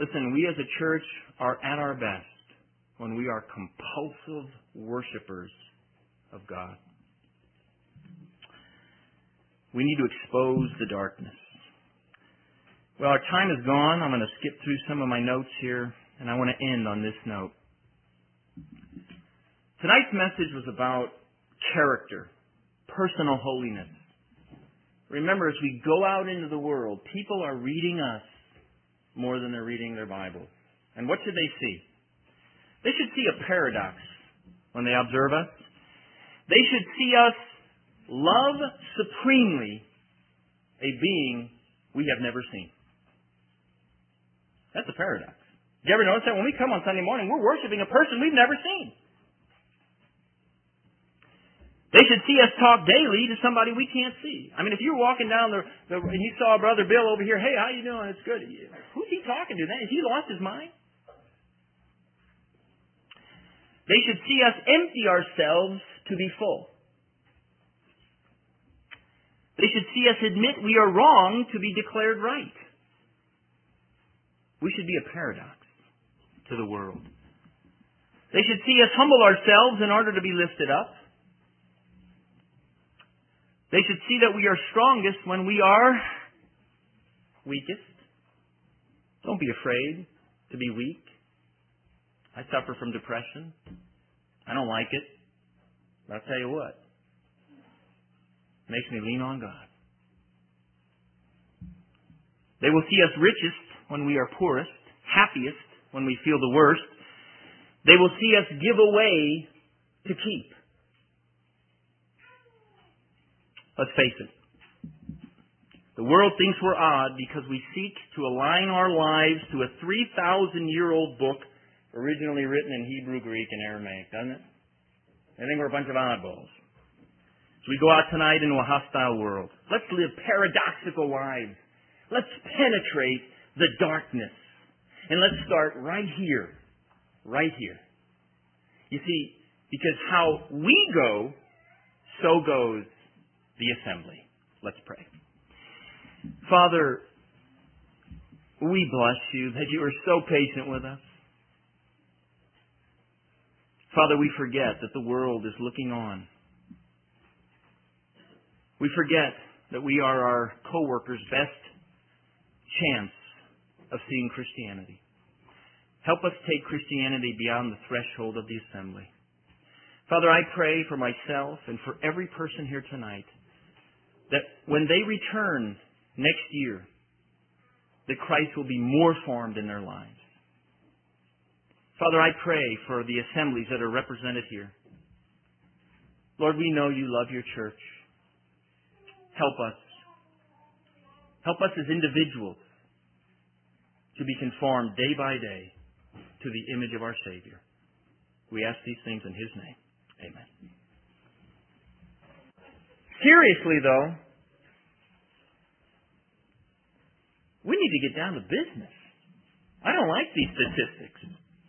Listen, we as a church are at our best when we are compulsive worshipers of God. We need to expose the darkness. Well, our time is gone. I'm going to skip through some of my notes here, and I want to end on this note. Tonight's message was about character, personal holiness. Remember, as we go out into the world, people are reading us more than they're reading their Bibles. And what should they see? They should see a paradox when they observe us. They should see us love supremely a being we have never seen. That's a paradox. Did you ever notice that when we come on Sunday morning, we're worshiping a person we've never seen? They should see us talk daily to somebody we can't see. I mean, if you're walking down and you saw Brother Bill over here, hey, how you doing? It's good. Who's he talking to? Has he lost his mind? They should see us empty ourselves to be full. They should see us admit we are wrong to be declared right. We should be a paradox to the world. They should see us humble ourselves in order to be lifted up. They should see that we are strongest when we are weakest. Don't be afraid to be weak. I suffer from depression. I don't like it. But I'll tell you what. It makes me lean on God. They will see us richest when we are poorest, happiest when we feel the worst. They will see us give away to keep. Let's face it. The world thinks we're odd because we seek to align our lives to a 3,000-year-old book originally written in Hebrew, Greek, and Aramaic, doesn't it? They think we're a bunch of oddballs. So we go out tonight into a hostile world. Let's live paradoxical lives. Let's penetrate the darkness. And let's start right here. Right here. You see, because how we go, so goes the assembly. Let's pray. Father, we bless you that you are so patient with us. Father, we forget that the world is looking on. We forget that we are our co-workers' best chance of seeing Christianity. Help us take Christianity beyond the threshold of the assembly. Father, I pray for myself and for every person here tonight that when they return next year, that Christ will be more formed in their lives. Father, I pray for the assemblies that are represented here. Lord, we know you love your church. Help us. Help us as individuals to be conformed day by day to the image of our Savior. We ask these things in His name. Amen. Seriously, though, we need to get down to business. I don't like these statistics.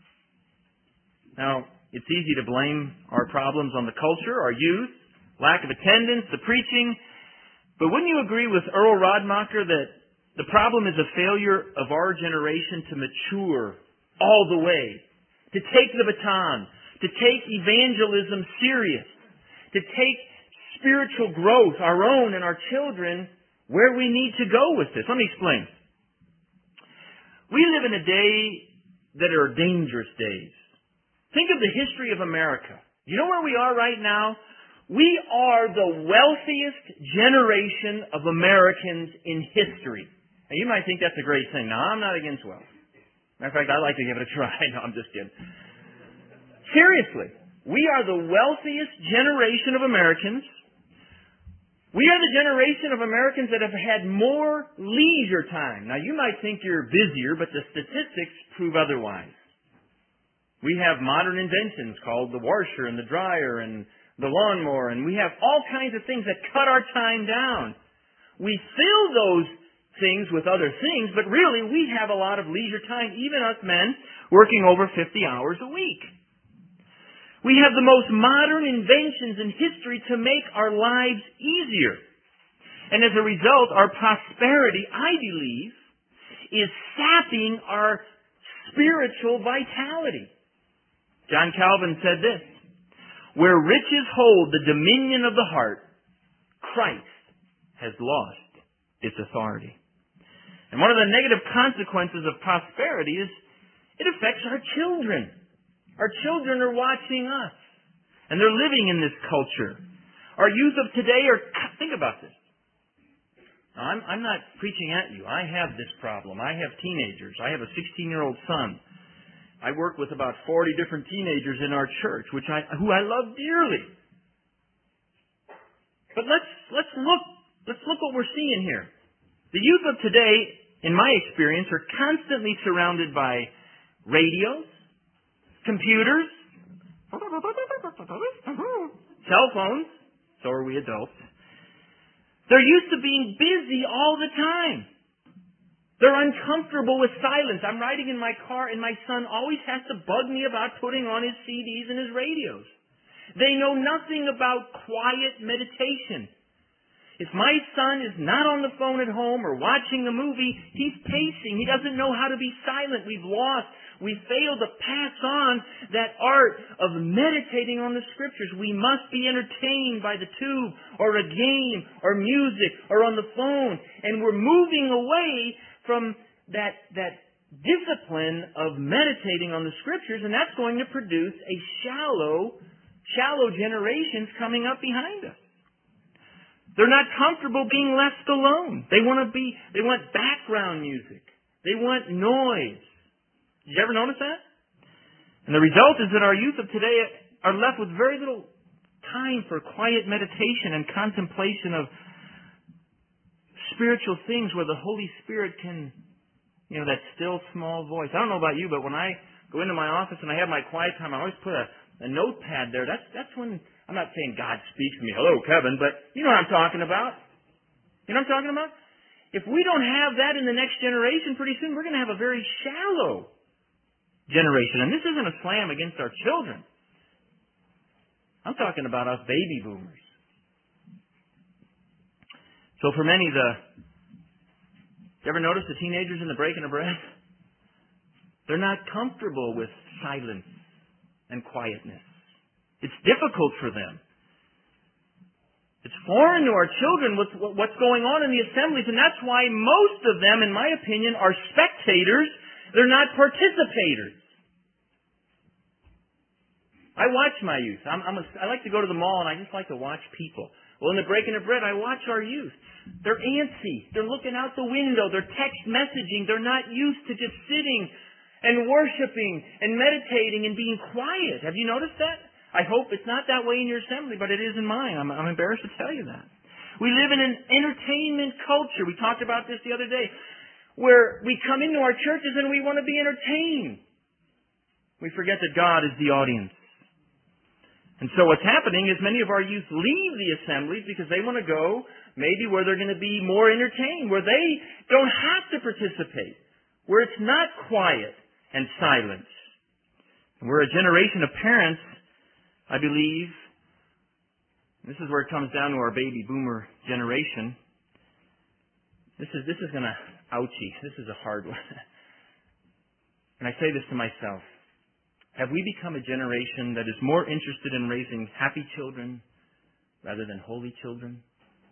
Now, it's easy to blame our problems on the culture, our youth, lack of attendance, the preaching. But wouldn't you agree with Earl Rodmacher that the problem is a failure of our generation to mature all the way, to take the baton, to take evangelism serious, to take spiritual growth, our own and our children, where we need to go with this? Let me explain. We live in a day that are dangerous days. Think of the history of America. You know where we are right now? We are the wealthiest generation of Americans in history. And you might think that's a great thing. Now, I'm not against wealth. Matter of fact, I'd like to give it a try. No, I'm just kidding. Seriously, we are the wealthiest generation of Americans. We are the generation of Americans that have had more leisure time. Now, you might think you're busier, but the statistics prove otherwise. We have modern inventions called the washer and the dryer and the lawnmower, and we have all kinds of things that cut our time down. We fill those things with other things, but really we have a lot of leisure time, even us men working over 50 hours a week. We have the most modern inventions in history to make our lives easier. And as a result, our prosperity, I believe, is sapping our spiritual vitality. John Calvin said this, "Where riches hold the dominion of the heart, Christ has lost its authority." And one of the negative consequences of prosperity is it affects our children. Our children are watching us, and they're living in this culture. Our youth of today think about this. Now, I'm not preaching at you. I have this problem. I have teenagers. I have a 16-year-old son. I work with about 40 different teenagers in our church, who I love dearly. But let's look what we're seeing here. The youth of today, in my experience, are constantly surrounded by radios, computers, cell phones. So are we adults. They're used to being busy all the time. They're uncomfortable with silence. I'm riding in my car and my son always has to bug me about putting on his CDs and his radios. They know nothing about quiet meditation. If my son is not on the phone at home or watching a movie, he's pacing. He doesn't know how to be silent. We failed to pass on that art of meditating on the Scriptures. We must be entertained by the tube or a game or music or on the phone. And we're moving away from that discipline of meditating on the Scriptures, and that's going to produce a shallow generations coming up behind us. They're not comfortable being left alone. They want background music. They want noise. Did you ever notice that? And the result is that our youth of today are left with very little time for quiet meditation and contemplation of spiritual things where the Holy Spirit can, that still small voice. I don't know about you, but when I go into my office and I have my quiet time, I always put a notepad there. That's when, I'm not saying God speaks to me, hello, Kevin, but you know what I'm talking about. You know what I'm talking about? If we don't have that in the next generation, pretty soon we're going to have a very shallow generation. And this isn't a slam against our children. I'm talking about us baby boomers. So for many, you ever notice the teenagers in the breaking of bread? They're not comfortable with silence and quietness. It's difficult for them. It's foreign to our children what's going on in the assemblies, and that's why most of them, in my opinion, are spectators. They're not participators. I watch my youth. I like to go to the mall, and I just like to watch people. Well, in the breaking of bread, I watch our youth. They're antsy. They're looking out the window. They're text messaging. They're not used to just sitting and worshiping and meditating and being quiet. Have you noticed that? I hope it's not that way in your assembly, but it is in mine. I'm embarrassed to tell you that. We live in an entertainment culture. We talked about this the other day, where we come into our churches and we want to be entertained. We forget that God is the audience. And so what's happening is many of our youth leave the assemblies because they want to go maybe where they're going to be more entertained, where they don't have to participate, where it's not quiet and silence. And we're a generation of parents, I believe, this is where it comes down to our baby boomer generation. This is going to, ouchie, this is a hard one. And I say this to myself. Have we become a generation that is more interested in raising happy children rather than holy children?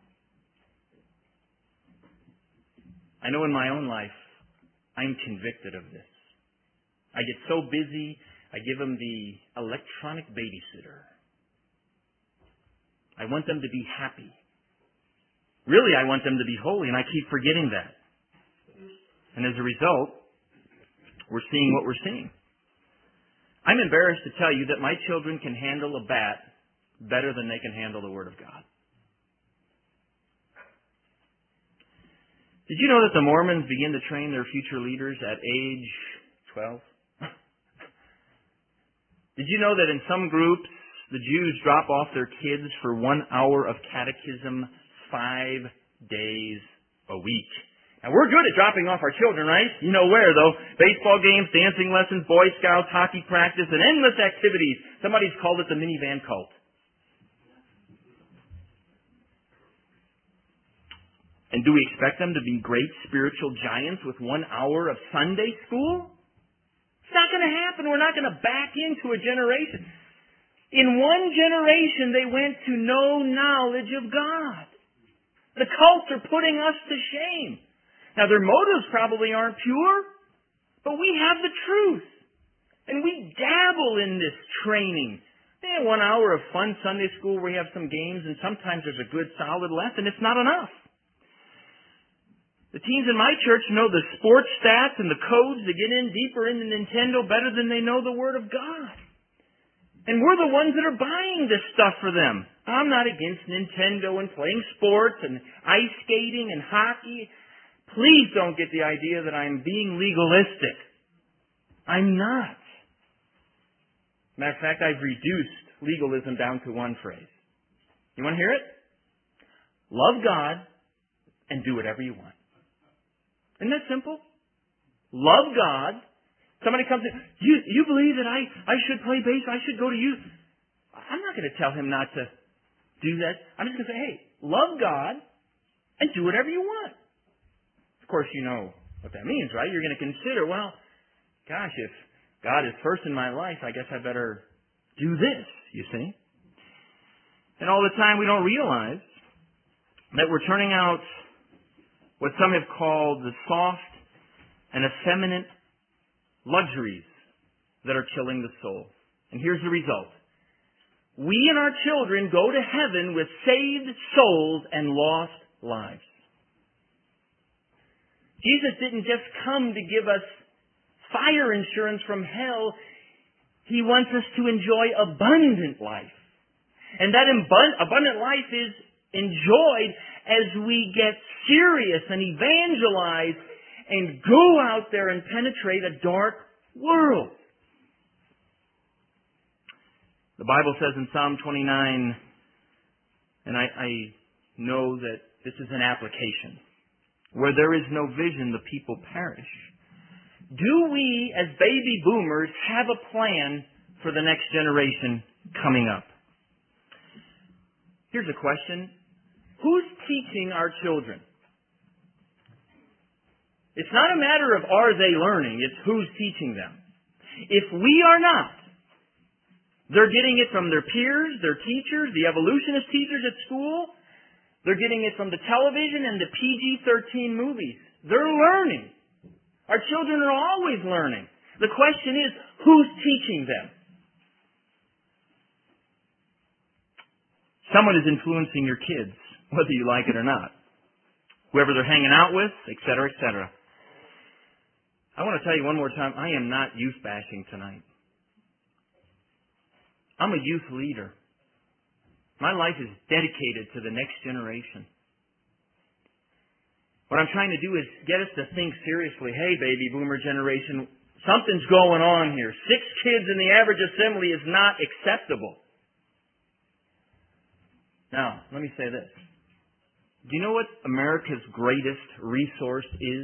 I know in my own life, I'm convicted of this. I get so busy, I give them the electronic babysitter. I want them to be happy. Really, I want them to be holy, and I keep forgetting that. And as a result, we're seeing what we're seeing. I'm embarrassed to tell you that my children can handle a bat better than they can handle the Word of God. Did you know that the Mormons begin to train their future leaders at age 12? Did you know that in some groups, the Jews drop off their kids for 1 hour of catechism 5 days a week? Now, we're good at dropping off our children, right? You know where, though. Baseball games, dancing lessons, Boy Scouts, hockey practice, and endless activities. Somebody's called it the minivan cult. And do we expect them to be great spiritual giants with 1 hour of Sunday school? It's not going to happen. We're not going to back into a generation. In one generation, they went to no knowledge of God. The cults are putting us to shame. Now, their motives probably aren't pure, but we have the truth. And we dabble in this training. 1 hour of fun Sunday school where we have some games, and sometimes there's a good solid lesson. It's not enough. The teens in my church know the sports stats and the codes to get in deeper into Nintendo better than they know the Word of God. And we're the ones that are buying this stuff for them. I'm not against Nintendo and playing sports and ice skating and hockey. Please don't get the idea that I'm being legalistic. I'm not. Matter of fact, I've reduced legalism down to one phrase. You want to hear it? Love God and do whatever you want. Isn't that simple? Love God. Somebody comes in, you believe that I should play bass, I should go to youth. I'm not going to tell him not to do that. I'm just going to say, hey, love God and do whatever you want. Of course, you know what that means, right? You're going to consider, well, gosh, if God is first in my life, I guess I better do this, you see. And all the time we don't realize that we're turning out what some have called the soft and effeminate luxuries that are killing the soul. And here's the result. We and our children go to heaven with saved souls and lost lives. Jesus didn't just come to give us fire insurance from hell. He wants us to enjoy abundant life. And that abundant life is enjoyed as we get serious and evangelize and go out there and penetrate a dark world. The Bible says in Psalm 29, and I know that this is an application, where there is no vision, the people perish. Do we, as baby boomers, have a plan for the next generation coming up? Here's a question. Who's teaching our children? It's not a matter of are they learning, it's who's teaching them. If we are not, they're getting it from their peers, their teachers, the evolutionist teachers at school. They're getting it from the television and the PG-13 movies. They're learning. Our children are always learning. The question is, who's teaching them? Someone is influencing your kids, whether you like it or not. Whoever they're hanging out with, etc., etc. I want to tell you one more time, I am not youth bashing tonight. I'm a youth leader. My life is dedicated to the next generation. What I'm trying to do is get us to think seriously. Hey, baby boomer generation, something's going on here. 6 kids in the average assembly is not acceptable. Now, let me say this. Do you know what America's greatest resource is?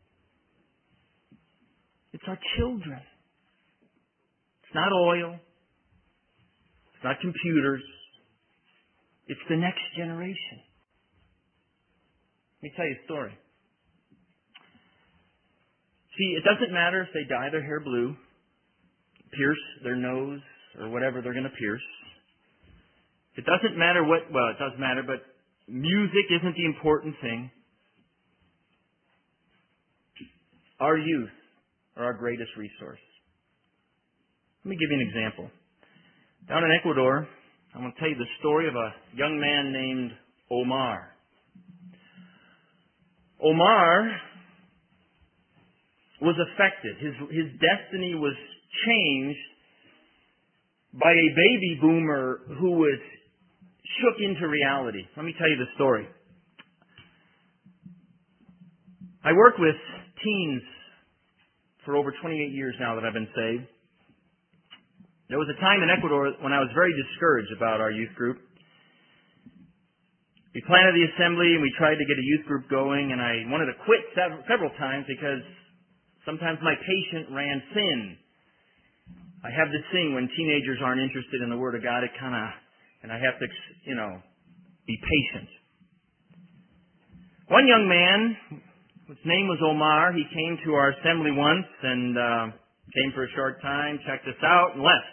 It's our children. It's not oil. It's not computers. It's the next generation. Let me tell you a story. See, it doesn't matter if they dye their hair blue, pierce their nose, or whatever they're going to pierce. It doesn't matter it does matter, but music isn't the important thing. Our youth are our greatest resource. Let me give you an example. Down in Ecuador, I'm going to tell you the story of a young man named Omar. Omar was affected. His destiny was changed by a baby boomer who was shook into reality. Let me tell you the story. I work with teens for over 28 years now that I've been saved. There was a time in Ecuador when I was very discouraged about our youth group. We planted the assembly and we tried to get a youth group going, and I wanted to quit several times because sometimes my patience ran thin. I have this thing when teenagers aren't interested in the Word of God, and I have to, be patient. One young man, his name was Omar, he came to our assembly once, and Came for a short time, checked us out, and left.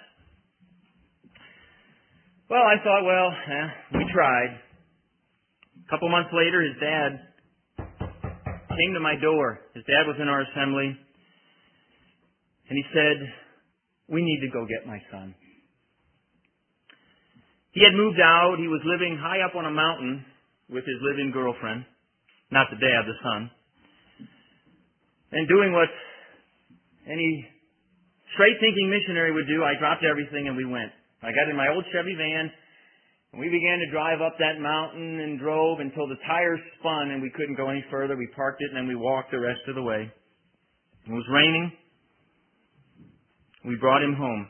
Well, I thought, we tried. A couple months later, his dad came to my door. His dad was in our assembly. And he said, "We need to go get my son." He had moved out. He was living high up on a mountain with his live-in girlfriend. Not the dad, the son. And doing what any straight-thinking missionary would do, I dropped everything and we went. I got in my old Chevy van, and we began to drive up that mountain and drove until the tires spun and we couldn't go any further. We parked it and then we walked the rest of the way. It was raining. We brought him home.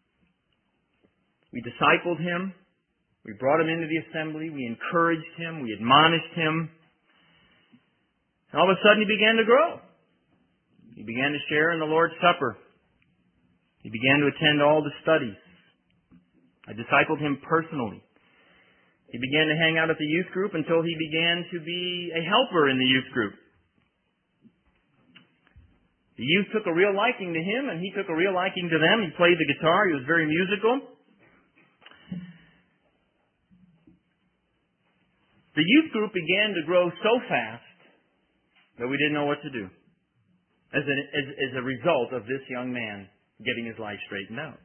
We discipled him. We brought him into the assembly. We encouraged him. We admonished him. And all of a sudden he began to grow. He began to share in the Lord's Supper. He began to attend all the studies. I discipled him personally. He began to hang out at the youth group until he began to be a helper in the youth group. The youth took a real liking to him, and he took a real liking to them. He played the guitar. He was very musical. The youth group began to grow so fast that we didn't know what to do as a result of this young man getting his life straightened out.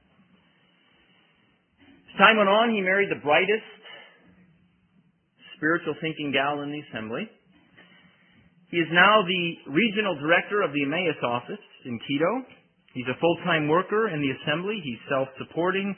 As time went on, he married the brightest spiritual thinking gal in the assembly. He is now the regional director of the Emmaus office in Quito. He's a full-time worker in the assembly. He's self-supporting.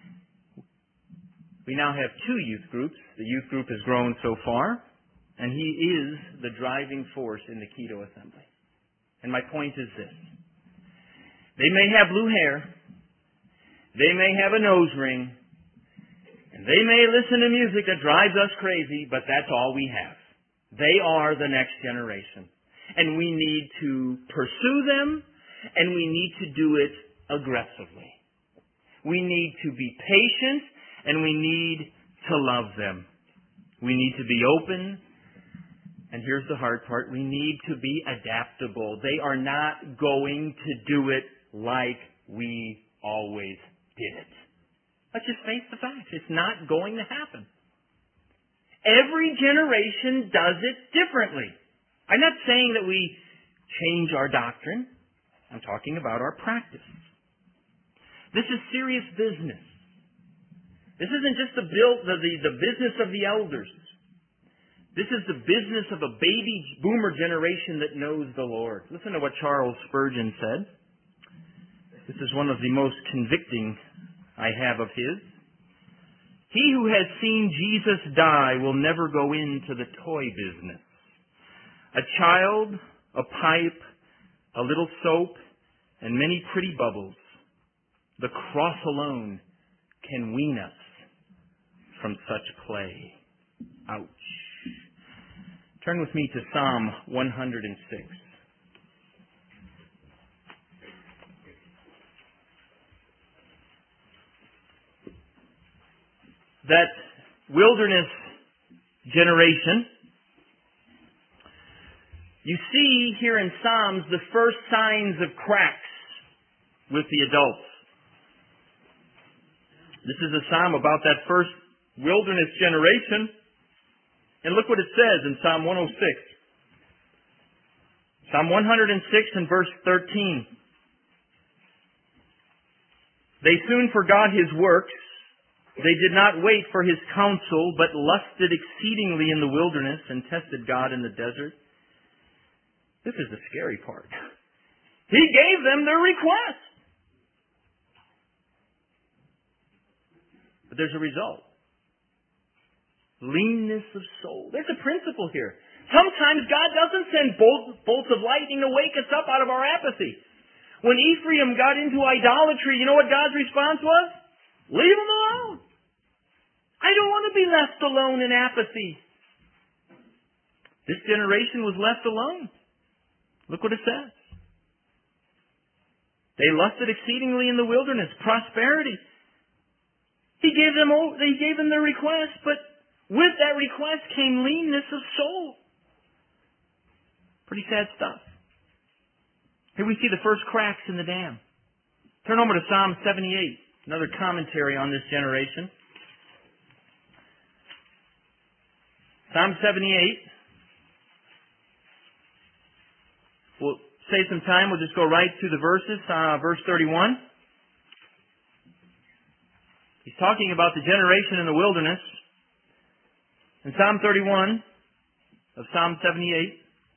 We now have 2 youth groups. The youth group has grown so far, and he is the driving force in the Quito assembly. And my point is this. They may have blue hair. They may have a nose ring. And they may listen to music that drives us crazy, but that's all we have. They are the next generation. And we need to pursue them, and we need to do it aggressively. We need to be patient, and we need to love them. We need to be open, and here's the hard part, we need to be adaptable. They are not going to do it like we always did it. Let's just face the facts. It's not going to happen. Every generation does it differently. I'm not saying that we change our doctrine. I'm talking about our practice. This is serious business. This isn't just the business of the elders. This is the business of a baby boomer generation that knows the Lord. Listen to what Charles Spurgeon said. This is one of the most convicting I have of his. He who has seen Jesus die will never go into the toy business. A child, a pipe, a little soap, and many pretty bubbles. The cross alone can wean us from such play. Ouch. Turn with me to Psalm 106. That wilderness generation, you see here in Psalms the first signs of cracks with the adults. This is a psalm about that first wilderness generation. And look what it says in Psalm 106. Psalm 106 and verse 13. They soon forgot his works. They did not wait for his counsel, but lusted exceedingly in the wilderness and tested God in the desert. This is the scary part. He gave them their request. But there's a result. Leanness of soul. There's a principle here. Sometimes God doesn't send bolts of lightning to wake us up out of our apathy. When Ephraim got into idolatry, you know what God's response was? Leave him alone. I don't want to be left alone in apathy. This generation was left alone. Look what it says. They lusted exceedingly in the wilderness. Prosperity. He gave them their request, but with that request came leanness of soul. Pretty sad stuff. Here we see the first cracks in the dam. Turn over to Psalm 78, another commentary on this generation. Psalm 78. We'll save some time. We'll just go right to the verses. Verse 31. He's talking about the generation in the wilderness. In Psalm 31 of Psalm 78,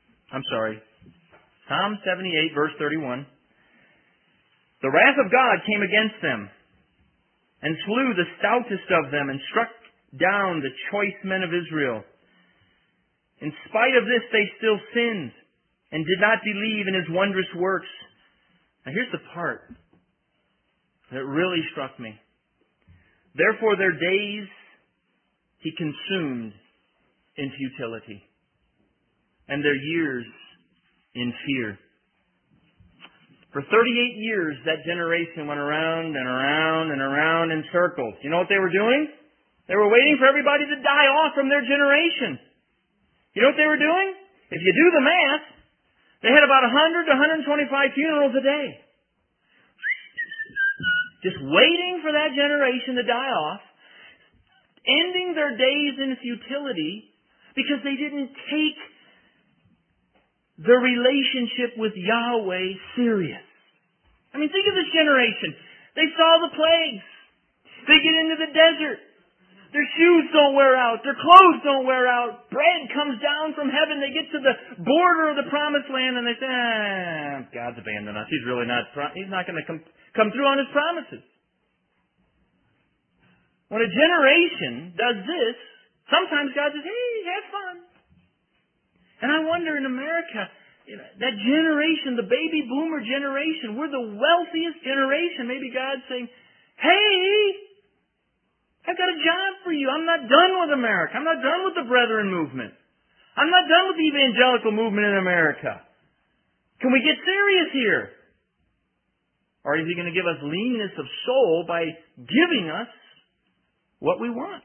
Psalm 78, verse 31. The wrath of God came against them and slew the stoutest of them and struck down the choice men of Israel. In spite of this, they still sinned and did not believe in His wondrous works. Now here's the part that really struck me. Therefore their days He consumed in futility, and their years in fear. For 38 years, that generation went around and around and around in circles. You know what they were doing? They were waiting for everybody to die off from their generation. You know what they were doing? If you do the math, they had about 100 to 125 funerals a day. Just waiting for that generation to die off, ending their days in futility because they didn't take the relationship with Yahweh serious. I mean, think of this generation. They saw the plagues. They get into the desert. Their shoes don't wear out. Their clothes don't wear out. Bread comes down from heaven. They get to the border of the promised land and they say, God's abandoned us. He's not going to come through on His promises. When a generation does this, sometimes God says, hey, have fun. And I wonder in America, that generation, the baby boomer generation, we're the wealthiest generation. Maybe God's saying, hey, I've got a job for you. I'm not done with America. I'm not done with the Brethren movement. I'm not done with the evangelical movement in America. Can we get serious here? Or is He going to give us leanness of soul by giving us what we want?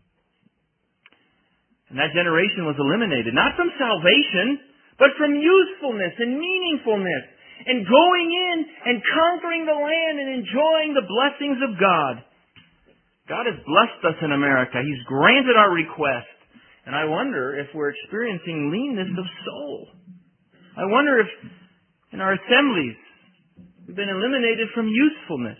And that generation was eliminated, not from salvation, but from usefulness and meaningfulness and going in and conquering the land and enjoying the blessings of God. God has blessed us in America. He's granted our request. And I wonder if we're experiencing leanness of soul. I wonder if in our assemblies we've been eliminated from usefulness.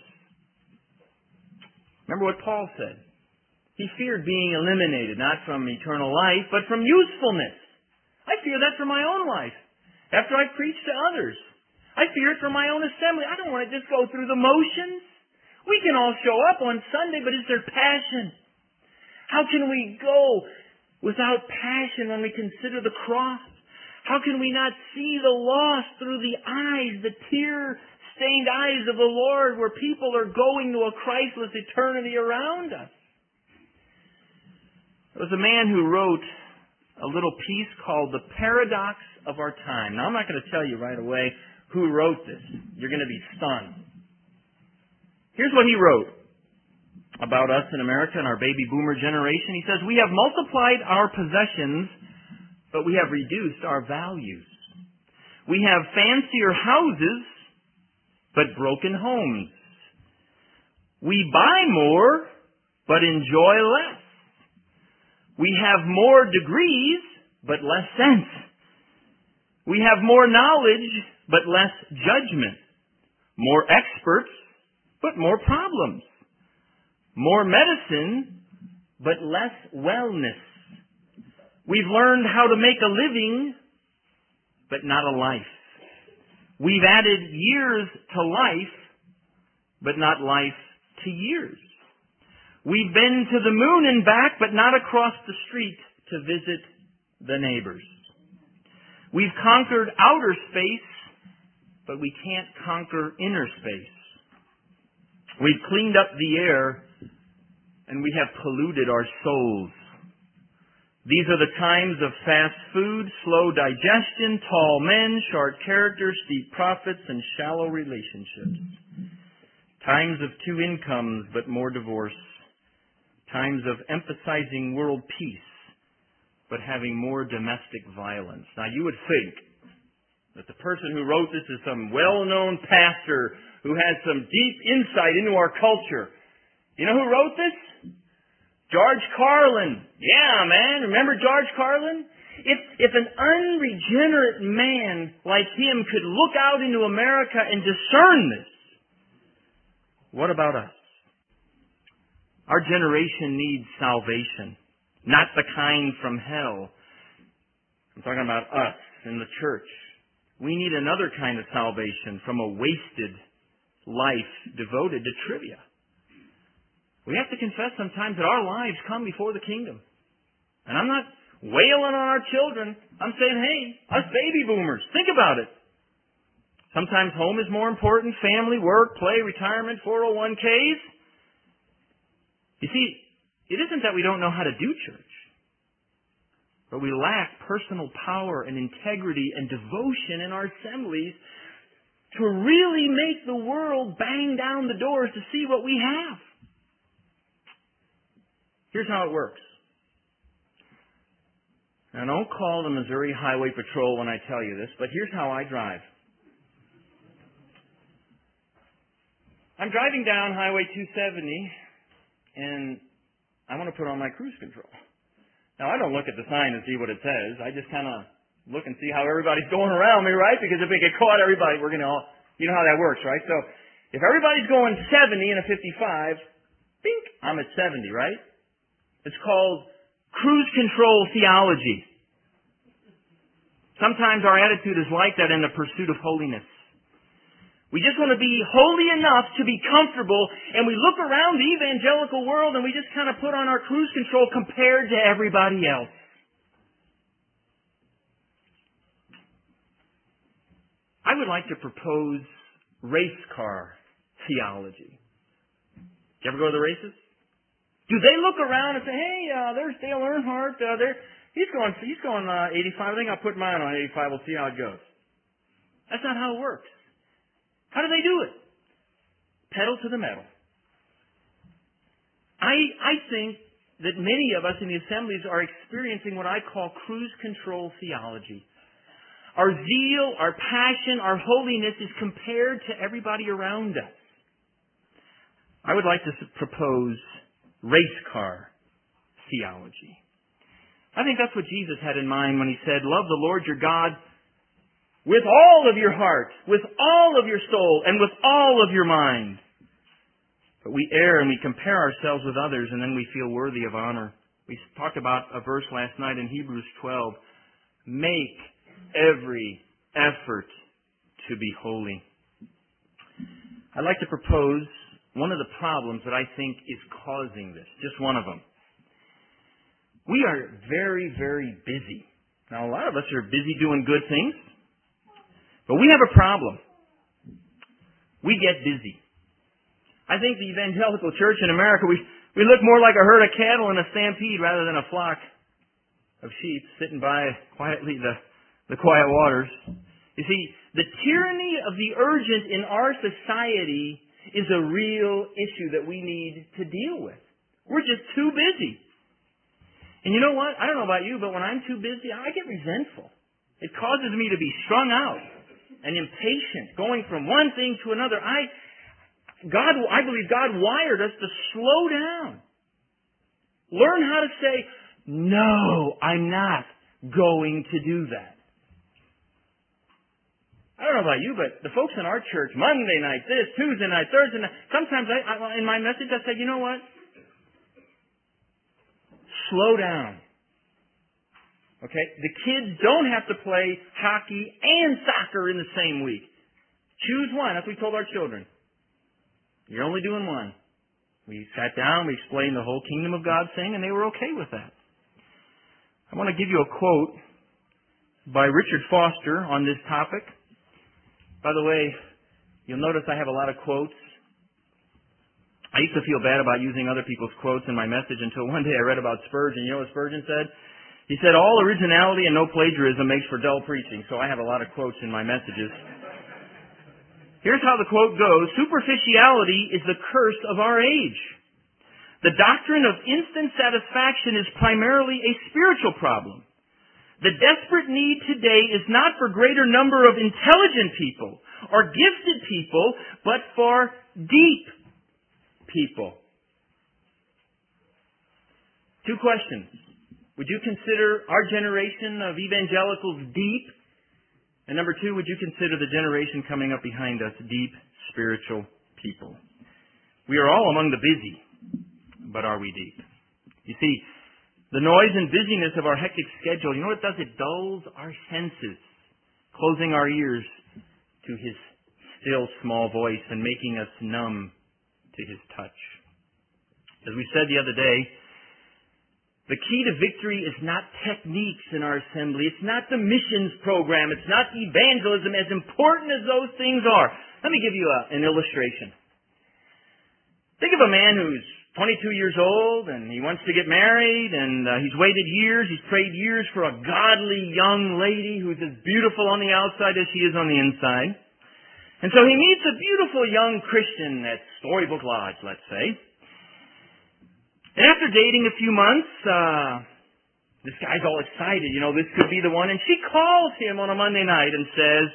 Remember what Paul said. He feared being eliminated, not from eternal life, but from usefulness. I fear that for my own life. After I preach to others. I fear it for my own assembly. I don't want to just go through the motions. We can all show up on Sunday, but is there passion? How can we go without passion when we consider the cross? How can we not see the lost through the eyes, the tear-stained eyes of the Lord, where people are going to a Christless eternity around us? There was a man who wrote a little piece called The Paradox of Our Time. Now, I'm not going to tell you right away who wrote this. You're going to be stunned. Here's what he wrote about us in America and our baby boomer generation. He says, we have multiplied our possessions, but we have reduced our values. We have fancier houses, but broken homes. We buy more, but enjoy less. We have more degrees, but less sense. We have more knowledge, but less judgment. More experts, but more problems. More medicine, but less wellness. We've learned how to make a living, but not a life. We've added years to life, but not life to years. We've been to the moon and back, but not across the street to visit the neighbors. We've conquered outer space, but we can't conquer inner space. We've cleaned up the air, and we have polluted our souls. These are the times of fast food, slow digestion, tall men, short characters, steep prophets, and shallow relationships. Times of two incomes, but more divorce. Times of emphasizing world peace, but having more domestic violence. Now, you would think that the person who wrote this is some well-known pastor who has some deep insight into our culture. You know who wrote this? George Carlin. Yeah, man. Remember George Carlin? If an unregenerate man like him could look out into America and discern this, what about us? Our generation needs salvation, not the kind from hell. I'm talking about us in the church. We need another kind of salvation from a wasted life devoted to trivia. We have to confess sometimes that our lives come before the kingdom. And I'm not wailing on our children. I'm saying, hey, us baby boomers, think about it. Sometimes home is more important, family, work, play, retirement, 401ks. You see, it isn't that we don't know how to do church, but we lack personal power and integrity and devotion in our assemblies to really make the world bang down the doors to see what we have. Here's how it works. Now, don't call the Missouri Highway Patrol when I tell you this, but here's how I drive. I'm driving down Highway 270, and I want to put on my cruise control. Now, I don't look at the sign and see what it says. I just kind of look and see how everybody's going around me, right? Because if we get caught, everybody, we're going to all, you know how that works, right? So, if everybody's going 70 in a 55, bink, I'm at 70, right? It's called cruise control theology. Sometimes our attitude is like that in the pursuit of holiness. We just want to be holy enough to be comfortable, and we look around the evangelical world and we just kind of put on our cruise control compared to everybody else. I would like to propose race car theology. Did you ever go to the races? Do they look around and say, hey, there's Dale Earnhardt, he's going 85. I think I'll put mine on 85. We'll see how it goes. That's not how it works. How do they do it? Pedal to the metal. I think that many of us in the assemblies are experiencing what I call cruise control theology. Our zeal, our passion, our holiness is compared to everybody around us. I would like to propose race car theology. I think that's what Jesus had in mind when he said, love the Lord your God with all of your heart, with all of your soul, and with all of your mind. But we err and we compare ourselves with others, and then we feel worthy of honor. We talked about a verse last night in Hebrews 12. Make every effort to be holy. I'd like to propose one of the problems that I think is causing this, just one of them. We are very, very busy. Now, a lot of us are busy doing good things. But we have a problem. We get busy. I think the evangelical church in America, we look more like a herd of cattle in a stampede rather than a flock of sheep sitting by quietly the quiet waters. You see, the tyranny of the urgent in our society is a real issue that we need to deal with. We're just too busy. And you know what? I don't know about you, but when I'm too busy, I get resentful. It causes me to be strung out and impatient, going from one thing to another. I believe God wired us to slow down. Learn how to say, no, I'm not going to do that. I don't know about you, but the folks in our church, Monday night this, Tuesday night, Thursday night, sometimes in my message I say, you know what? Slow down. Okay? The kids don't have to play hockey and soccer in the same week. Choose one. That's what we told our children. You're only doing one. We sat down, we explained the whole kingdom of God thing, and they were okay with that. I want to give you a quote by Richard Foster on this topic. By the way, you'll notice I have a lot of quotes. I used to feel bad about using other people's quotes in my message until one day I read about Spurgeon. You know what Spurgeon said? He said, all originality and no plagiarism makes for dull preaching. So I have a lot of quotes in my messages. Here's how the quote goes. Superficiality is the curse of our age. The doctrine of instant satisfaction is primarily a spiritual problem. The desperate need today is not for greater number of intelligent people or gifted people, but for deep people. 2 questions. Would you consider our generation of evangelicals deep? And number 2, would you consider the generation coming up behind us deep spiritual people? We are all among the busy, but are we deep? You see, the noise and busyness of our hectic schedule, you know what it does? It dulls our senses, closing our ears to His still small voice and making us numb to His touch. As we said the other day, the key to victory is not techniques in our assembly. It's not the missions program. It's not evangelism, as important as those things are. Let me give you an illustration. Think of a man who's 22 years old, and he wants to get married, and he's waited years, he's prayed years for a godly young lady who's as beautiful on the outside as she is on the inside. And so he meets a beautiful young Christian at Storybook Lodge, let's say. And after dating a few months, this guy's all excited, this could be the one, and she calls him on a Monday night and says,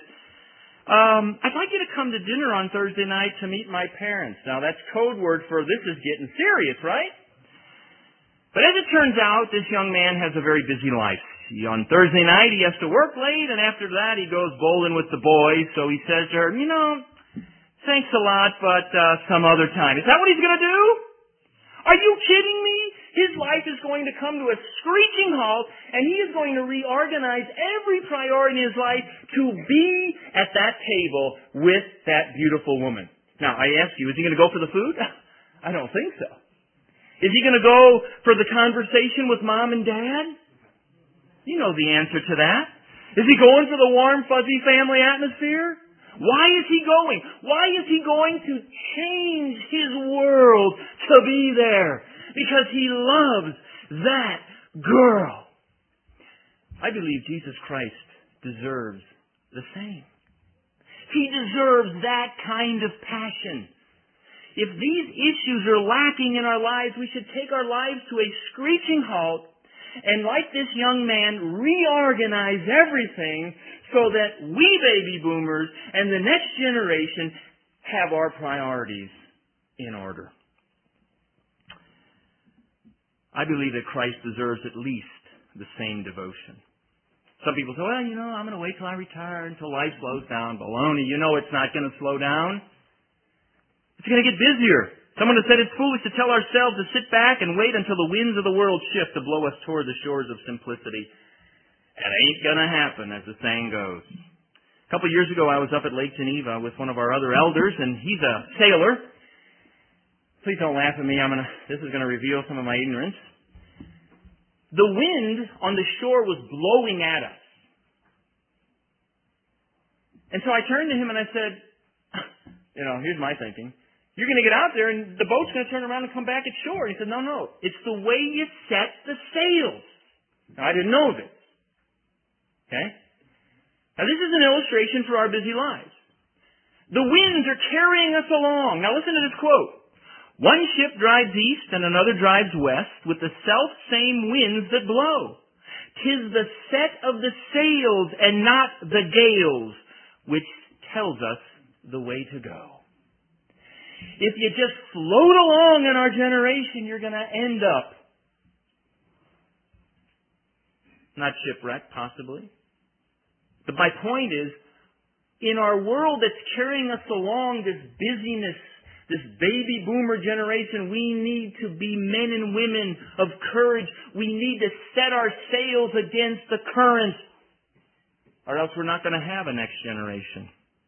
I'd like you to come to dinner on Thursday night to meet my parents. Now, that's code word for this is getting serious, right? But as it turns out, this young man has a very busy life. On Thursday night, he has to work late, and after that, he goes bowling with the boys. So he says to her, thanks a lot, but some other time. Is that what he's going to do? Are you kidding me? His life is going to come to a screeching halt, and he is going to reorganize every priority in his life to be at that table with that beautiful woman. Now, I ask you, is he going to go for the food? I don't think so. Is he going to go for the conversation with Mom and Dad? You know the answer to that. Is he going for the warm, fuzzy family atmosphere? Why is he going? Why is he going to change his world to be there? Because he loves that girl. I believe Jesus Christ deserves the same. He deserves that kind of passion. If these issues are lacking in our lives, we should take our lives to a screeching halt and, like this young man, reorganize everything so that we baby boomers and the next generation have our priorities in order. I believe that Christ deserves at least the same devotion. Some people say, well, I'm going to wait till I retire, until life slows down. Baloney, it's not going to slow down. It's going to get busier. Someone has said it's foolish to tell ourselves to sit back and wait until the winds of the world shift to blow us toward the shores of simplicity. It ain't going to happen, as the saying goes. A couple of years ago, I was up at Lake Geneva with one of our other elders, and he's a sailor. Please don't laugh at me. This is going to reveal some of my ignorance. The wind on the shore was blowing at us. And so I turned to him and I said, here's my thinking. You're going to get out there and the boat's going to turn around and come back at shore. And he said, no. It's the way you set the sails. Now, I didn't know this. Okay? Now, this is an illustration for our busy lives. The winds are carrying us along. Now, listen to this quote. One ship drives east and another drives west with the self-same winds that blow. 'Tis the set of the sails and not the gales which tells us the way to go. If you just float along in our generation, you're going to end up not shipwrecked, possibly. But my point is, in our world that's carrying us along, this busyness, this baby boomer generation, we need to be men and women of courage. We need to set our sails against the current, or else we're not going to have a next generation.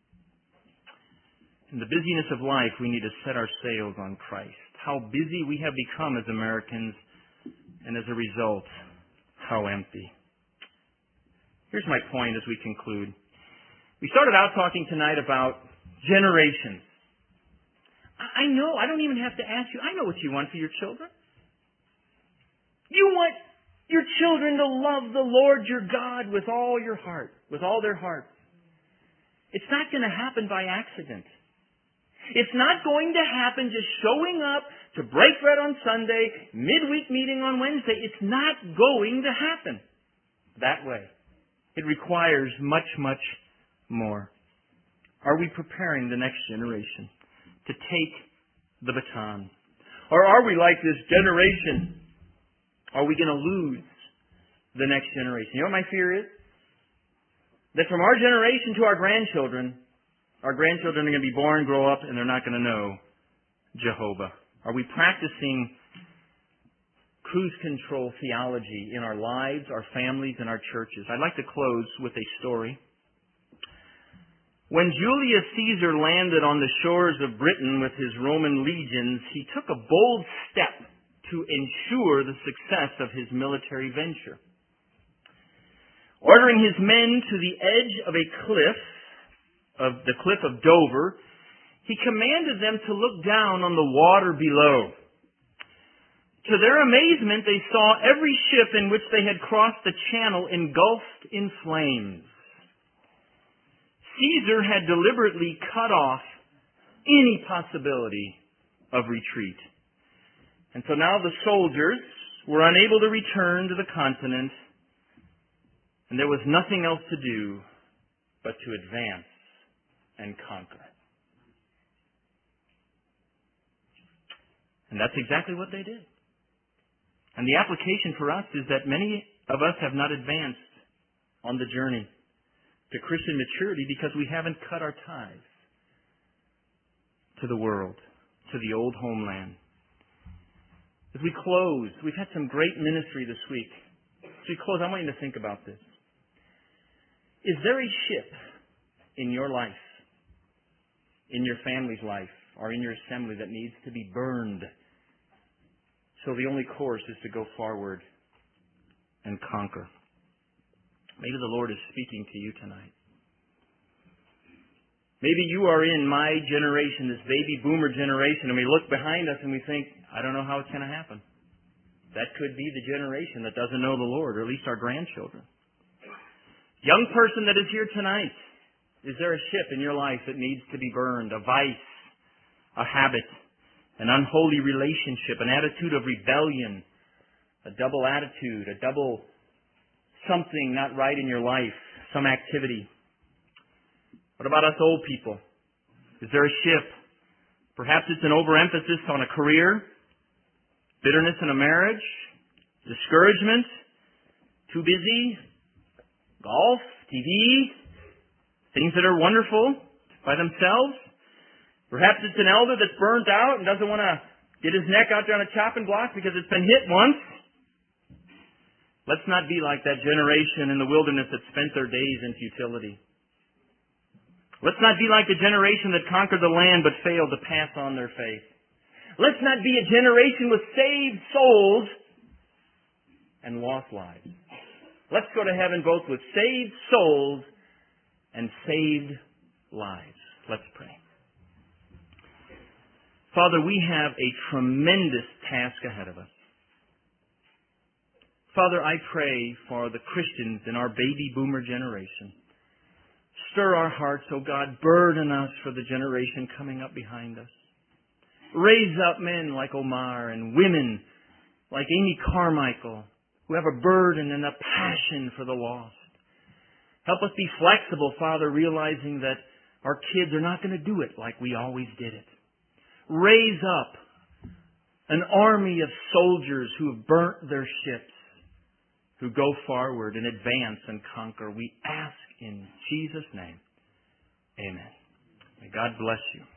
In the busyness of life, we need to set our sails on Christ. How busy we have become as Americans, and as a result, how empty. Here's my point as we conclude. We started out talking tonight about generations. I know, I don't even have to ask you. I know what you want for your children. You want your children to love the Lord your God with all your heart, with all their hearts. It's not going to happen by accident. It's not going to happen just showing up to break bread on Sunday, midweek meeting on Wednesday. It's not going to happen. that way. It requires much, much more. Are we preparing the next generation to take the baton? Or are we like this generation? Are we going to lose the next generation? You know what my fear is? That from our generation to our grandchildren are going to be born, grow up, and they're not going to know Jehovah. Are we practicing cruise control theology in our lives, our families, and our churches? I'd like to close with a story. When Julius Caesar landed on the shores of Britain with his Roman legions, he took a bold step to ensure the success of his military venture. Ordering his men to the edge of the cliff of Dover, he commanded them to look down on the water below. To their amazement, they saw every ship in which they had crossed the channel engulfed in flames. Caesar had deliberately cut off any possibility of retreat. And so now the soldiers were unable to return to the continent, and there was nothing else to do but to advance and conquer. And that's exactly what they did. And the application for us is that many of us have not advanced on the journey to Christian maturity because we haven't cut our ties to the world, to the old homeland. As we close, we've had some great ministry this week. As we close, I want you to think about this. Is there a ship in your life, in your family's life, or in your assembly that needs to be burned? So the only course is to go forward and conquer. Maybe the Lord is speaking to you tonight. Maybe you are in my generation, this baby boomer generation, and we look behind us and we think, I don't know how it's going to happen. That could be the generation that doesn't know the Lord, or at least our grandchildren. Young person that is here tonight, is there a ship in your life that needs to be burned? A vice, a habit, an unholy relationship, an attitude of rebellion, a double attitude, a double something not right in your life, some activity. What about us old people? Is there a ship? Perhaps it's an overemphasis on a career, bitterness in a marriage, discouragement, too busy, golf, TV, things that are wonderful by themselves. Perhaps it's an elder that's burnt out and doesn't want to get his neck out there on a chopping block because it's been hit once. Let's not be like that generation in the wilderness that spent their days in futility. Let's not be like the generation that conquered the land but failed to pass on their faith. Let's not be a generation with saved souls and lost lives. Let's go to heaven both with saved souls and saved lives. Let's pray. Father, we have a tremendous task ahead of us. Father, I pray for the Christians in our baby boomer generation. Stir our hearts, O God. Burden us for the generation coming up behind us. Raise up men like Omar and women like Amy Carmichael who have a burden and a passion for the lost. Help us be flexible, Father, realizing that our kids are not going to do it like we always did it. Raise up an army of soldiers who have burnt their ships, who go forward and advance and conquer. We ask in Jesus' name. Amen. May God bless you.